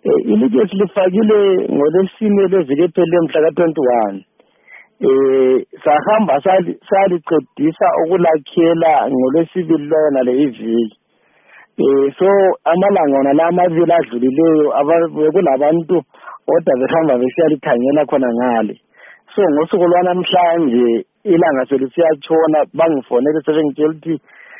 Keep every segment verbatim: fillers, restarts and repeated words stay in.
ilitshe silifakile ngolesine leviki ephele mhla ka twenty-one. Eh sahamba saliqedisa ukulakhela ngolesibili lona le iviki. Eh so amalanga wona la amabili adlulileyo abakulabantu kodwa behamba besiyalikhangela khona ngale. So ngosuku lwanamhlanje ilanga selisiyatshona bangifonele sebengitshela ukuthi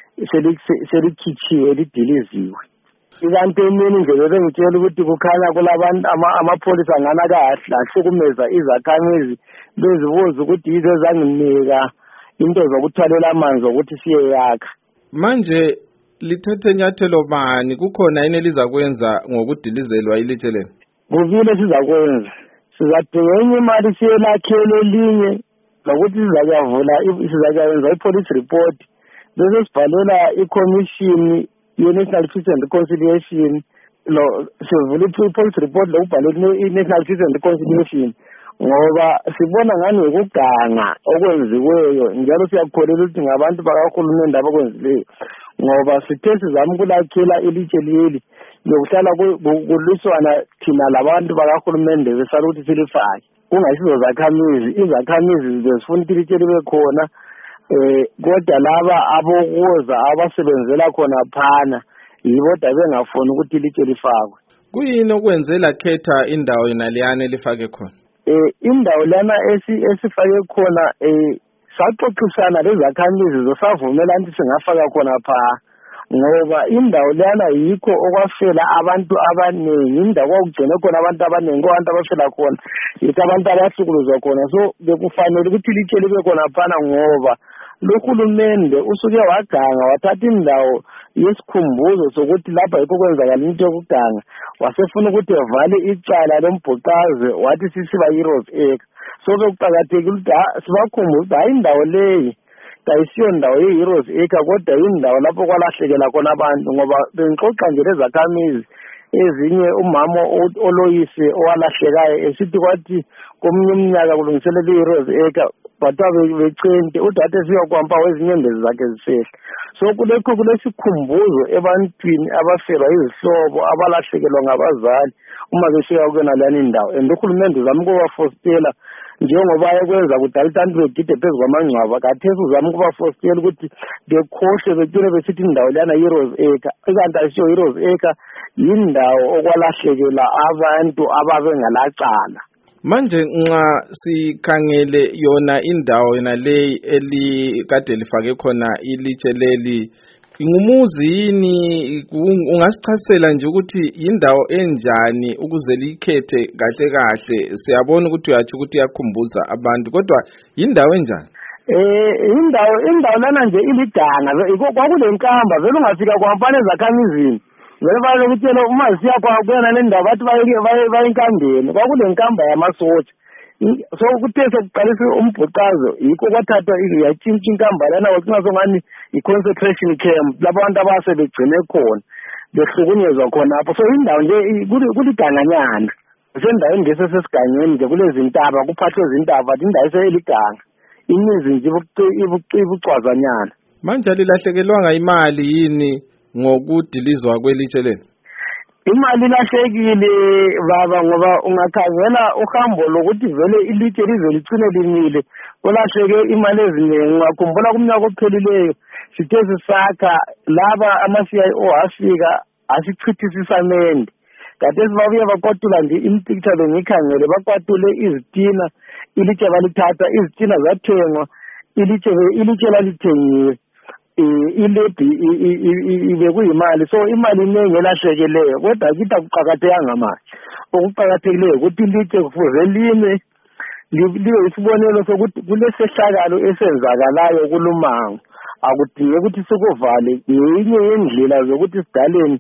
selikhitshiwe lidiliziwe. Ikanti emini nje bengitshela ukuthi kukhanya kulabantu amapholisa ngana kahle ahlukumeza izakhamizi bezibuza ukuthi yizo zanginika into zokuthwalela amanzi ukuthi siye yakha. Manje lithethe inyathelo bani kukhona yini elizakwenza ngokudilizelwa ilitshe lelo? Kuvile sizakwenza. Sizadinga imali siyelakhele elinye nokuthi sizakuyavula sizakwenza ipolice report bese sibhalela iCommission ye-National Peace and Reconciliation lo sivula ipolice report lokubhalela i-National Peace and Reconciliation ngoba sibona ngani ukuganga okwenziweyo njalo siyakholelwa ukuthi ngabantu bakahulumende abakwenzileyo ngoba sithe sizama ukulakhela ilitshe leli lokuhlala kulwiswana thina labantu bakahulumende besala ukuthi silifake kungayisizo zakhamizi izakhamizi zifuna ukuthi ilitshe libe khona eh kodwa laba abokuza abasebenzela khona phana yiboda bengafuni ukuthi ilitshe lifakwe. Kuyini okwenzela khetha indawo yonaliyana elifake khona? Eh indawo lana esifake khona eh saxoxisana lezakhamizi zosavumela ukuthi singafaka khona pha ngoba indawo lana yikho okwafela abantu abaningi indawo kwakugcine khona abantu abaningi abantu abafela khona yikho abantu abahlukuluzwa khona so bekufanele ukuthi ilitshe libe khona phana ngobalohulumende usuke waganga wathatha indawo yesikhumbuzo sokuthi lapha yikho kwenzakala into yokuganga wasefuna ukuthi evale icala lombhuqaze wathi sisiba heroes acre so bekuqakathekile ukuthi sibakhumbuza hayi indawo leyi kayisiyo ndawo ye-heroes acre kodwa indawo lapho kwalahlekela khona abantu ngoba bengixoxa nje lezakhamizi ezinye umama oloyise owalahlekayo esithi kwathi komunye umnyaka kulungiselela i-heroes acre bathiwa becente udade siyokwampa wezinyembezi zakhe zisehla so kulekho kulesikhumbuzo ebantwini abafelwa izihlobo abalahlekelwa ngabazali uma besiya kuyona lana indawo and uhulumende uzama ukubafostela njengoba ekwenza kudala abantu begide phezu kwamangcwaba kathesi uzama ukubafostela ukuthi bekhohle becine besithi indawo lana heroes acre ikanti ayisiyo heroes acre yindawo okwalahlekela abantu ababengalacala. Manje nxa sikhangele yona indawo yona leyi elikade lifake khona ilitshe leli ngumuzi yini ungasichasela nje ukuthi indawo enjani ukuze likhethe kahle kahle siyabona ukuthi uyathi ukuthi yakhumbuza abantu kodwa indawo enjani? Eh indawo indawo lana nje iliganga kwakulenkamba vele ungafika kwampane zakhamizini vele bayokutshela uma siya kwakuyona le ndawo bathi bayinkambeni kwakulenkamba yamasotsha so kuthe sokuqalisa umbhuqazo yikho kwathathwa yatshintsha inkamba lana kwacinga songani i-concentration camp lapho abantu abasebegcine khona behlukunyezwa khonapho so indawo nje kuliganganyana sendaweni nje sesesigangeni nje kulezintaba kuphathwe zintaba but indawo iseliganga imizi nje ibucwazanyana. Manje lilahlekelwanga imali yini ngokudilizwa kwelitshe lelo? Imali lahlekile baba ngoba ungakhangela uhambo lokuthi vele ilitshe lize licine limile olahleke imali eziningi ngakhumbula kumnyaka ophelileyo sithe sisakha laba ama-C I O afika asichithisa isamende kade sibabuye bakwatula nje impicture bengikhangele bakwatule izitina ilitshe balithatha izitina zathengwa ilitshe ilitshe lalithengiwe ilebhi ibekuyimali so imali iningi elahlekeleyo kodwa kithi akuqakathekanga manje okuqakathekileyo ukuthi ilitshe kufuze lime libe isibonelo sokuthi kulesehlakalo esenzakalayo kulumango akudinge ukuthi sikuvale ngenye yendlela zokuthi sidaleni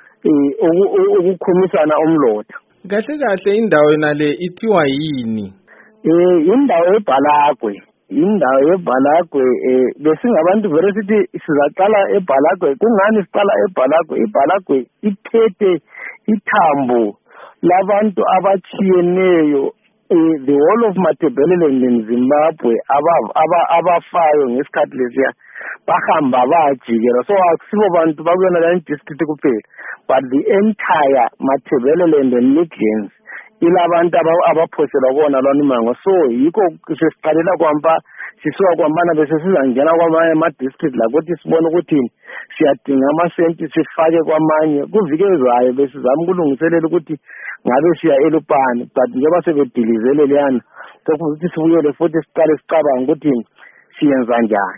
ukukhumisana umlotha. Kahle kahle indawo yona le ithiwa yini? Eh indawo eBhalagwe indawo yeBhalagwe eh besingabantu vele sithi sizaqala eBhalagwe kungani siqala eBhalagwe iBhalagwe iphethe ithambo labantu abachiyeneyo uh, the whole of Matabeleland in Zimbabwe abafayo ngesikhathi lesiya bahamba bajikela, so akusibo bantu bakuyona la district kuphela, but the entire Matabeleland and Midlands ilabantu abaphoselwa kona lona imango. So yikho sesiqalela kwampa sisuka kwambana bese sizangena kwamanye ama-district lakuthi sibone ukuthi siyadinga amasenti sifake kwamanye kuvikezwayo besizama ukulungiselela ukuthi ngabe siya elupani, but njengoba sebedilizele leyana sokuthi sibuyele futhi siqale sicabanga ukuthi siyenza njani.